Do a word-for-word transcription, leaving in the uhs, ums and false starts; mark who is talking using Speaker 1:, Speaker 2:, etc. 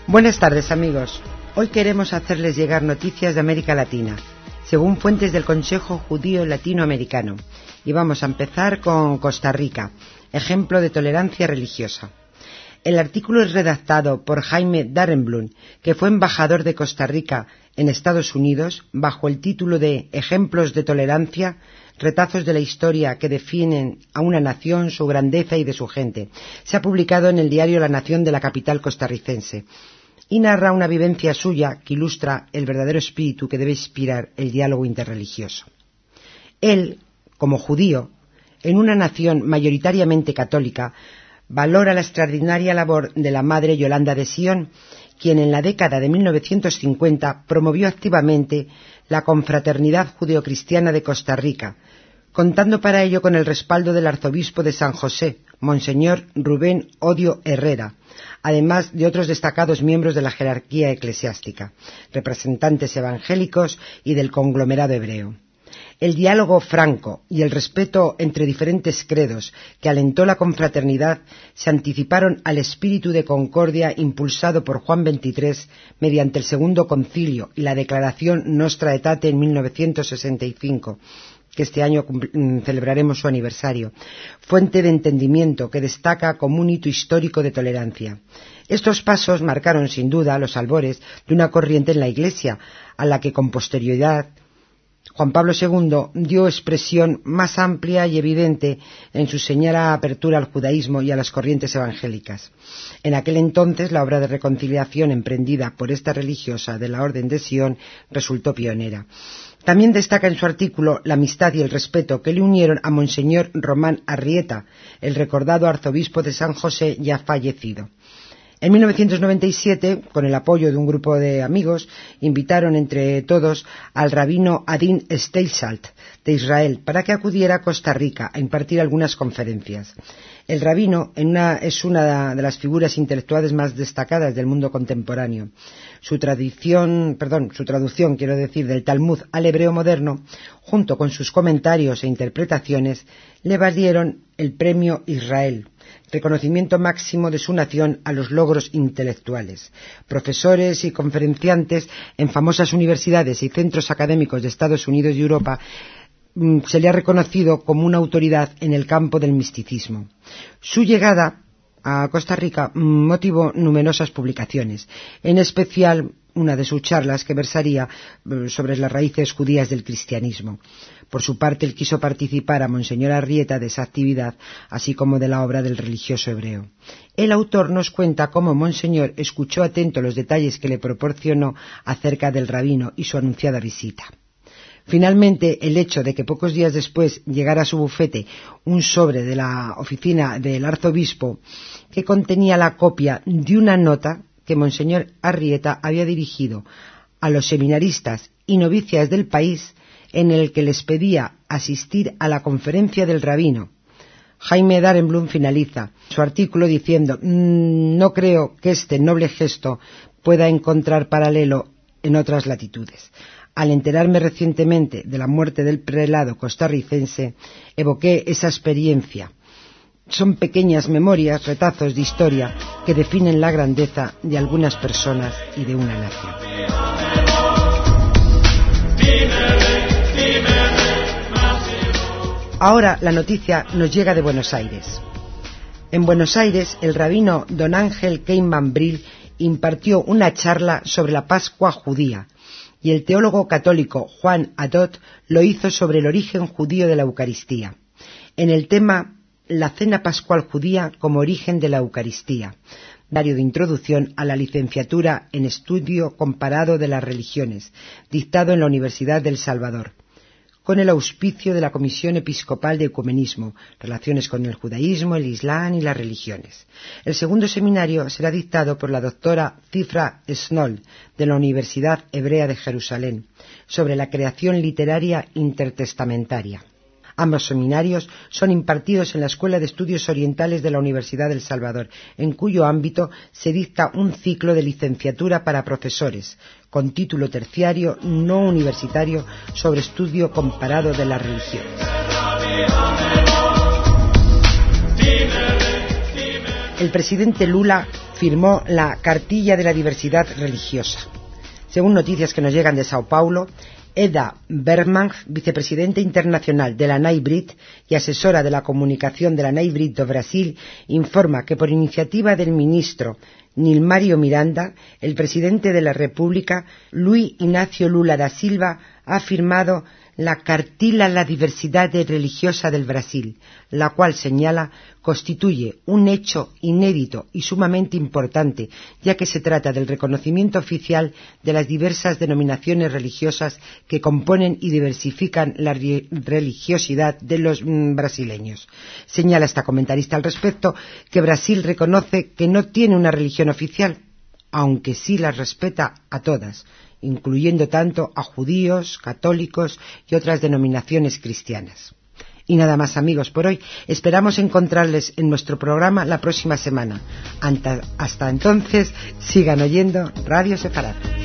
Speaker 1: Buenas tardes, amigos. Hoy queremos hacerles llegar noticias de América Latina, según fuentes del Consejo Judío Latinoamericano. Y vamos a empezar con Costa Rica, ejemplo de tolerancia religiosa. El artículo es redactado por Jaime Darenblum, que fue embajador de Costa Rica en Estados Unidos, bajo el título de Ejemplos de tolerancia, retazos de la historia que definen a una nación, su grandeza y de su gente. Se ha publicado en el diario La Nación de la capital costarricense y narra una vivencia suya que ilustra el verdadero espíritu que debe inspirar el diálogo interreligioso. Él, como judío, en una nación mayoritariamente católica, valora la extraordinaria labor de la madre Yolanda de Sion, quien en la década de mil novecientos cincuenta promovió activamente la confraternidad judeocristiana de Costa Rica, contando para ello con el respaldo del arzobispo de San José, Monseñor Rubén Odio Herrera, además de otros destacados miembros de la jerarquía eclesiástica, representantes evangélicos y del conglomerado hebreo. El diálogo franco y el respeto entre diferentes credos que alentó la confraternidad se anticiparon al espíritu de concordia impulsado por Juan veintitrés mediante el Segundo Concilio y la Declaración Nostra Aetate en mil novecientos sesenta y cinco, que este año celebraremos su aniversario, fuente de entendimiento que destaca como un hito histórico de tolerancia. Estos pasos marcaron sin duda los albores de una corriente en la Iglesia, a la que con posterioridad Juan Pablo segundo dio expresión más amplia y evidente en su señalada apertura al judaísmo y a las corrientes evangélicas. En aquel entonces, la obra de reconciliación emprendida por esta religiosa de la Orden de Sion resultó pionera. También destaca en su artículo la amistad y el respeto que le unieron a Monseñor Román Arrieta, el recordado arzobispo de San José ya fallecido. En mil novecientos noventa y siete, con el apoyo de un grupo de amigos, invitaron entre todos al rabino Adin Steilsalt de Israel para que acudiera a Costa Rica a impartir algunas conferencias. El rabino en una, es una de las figuras intelectuales más destacadas del mundo contemporáneo. Su tradición, perdón, su traducción, quiero decir, del Talmud al hebreo moderno, junto con sus comentarios e interpretaciones, le valieron el premio Israel, reconocimiento máximo de su nación a los logros intelectuales. Profesores y conferenciantes en famosas universidades y centros académicos de Estados Unidos y Europa se le ha reconocido como una autoridad en el campo del misticismo. Su llegada a Costa Rica motivó numerosas publicaciones, en especial una de sus charlas que versaría sobre las raíces judías del cristianismo. Por su parte, él quiso participar a Monseñor Arrieta de esa actividad, así como de la obra del religioso hebreo. El autor nos cuenta cómo Monseñor escuchó atento los detalles que le proporcionó acerca del rabino y su anunciada visita. Finalmente, el hecho de que pocos días después llegara a su bufete un sobre de la oficina del arzobispo que contenía la copia de una nota que Monseñor Arrieta había dirigido a los seminaristas y novicias del país, en el que les pedía asistir a la conferencia del rabino. Jaime Darenblum finaliza su artículo diciendo: no creo que este noble gesto pueda encontrar paralelo en otras latitudes. Al enterarme recientemente de la muerte del prelado costarricense, evoqué esa experiencia. Son pequeñas memorias, retazos de historia que definen la grandeza de algunas personas y de una nación. Ahora la noticia nos llega de Buenos Aires. En Buenos Aires, el rabino don Ángel Keinman Brill impartió una charla sobre la Pascua judía, y el teólogo católico Juan Adot lo hizo sobre el origen judío de la Eucaristía, en el tema La cena pascual judía como origen de la Eucaristía, diario de introducción a la licenciatura en Estudio Comparado de las Religiones, dictado en la Universidad del Salvador, con el auspicio de la Comisión Episcopal de Ecumenismo, Relaciones con el Judaísmo, el Islam y las Religiones. El segundo seminario será dictado por la doctora Cifra Snoll, de la Universidad Hebrea de Jerusalén, sobre la creación literaria intertestamentaria. Ambos seminarios son impartidos en la Escuela de Estudios Orientales de la Universidad del Salvador, en cuyo ámbito se dicta un ciclo de licenciatura para profesores, con título terciario no universitario sobre estudio comparado de las religiones. El presidente Lula firmó la Cartilla de la Diversidad Religiosa. Según noticias que nos llegan de Sao Paulo, Eda Bergman, vicepresidenta internacional de la NAIBRIT y asesora de la comunicación de la NAIBRIT do Brasil, informa que por iniciativa del ministro Nilmário Miranda, el presidente de la República, Luiz Inácio Lula da Silva, ha firmado la Cartilla de la Diversidad Religiosa del Brasil, la cual, señala, constituye un hecho inédito y sumamente importante, ya que se trata del reconocimiento oficial de las diversas denominaciones religiosas que componen y diversifican la religiosidad de los mm, brasileños. Señala esta comentarista al respecto que Brasil reconoce que no tiene una religión oficial, aunque sí las respeta a todas, incluyendo tanto a judíos, católicos y otras denominaciones cristianas. Y nada más, amigos, por hoy. Esperamos encontrarles en nuestro programa la próxima semana. Hasta entonces, sigan oyendo Radio Sefarad.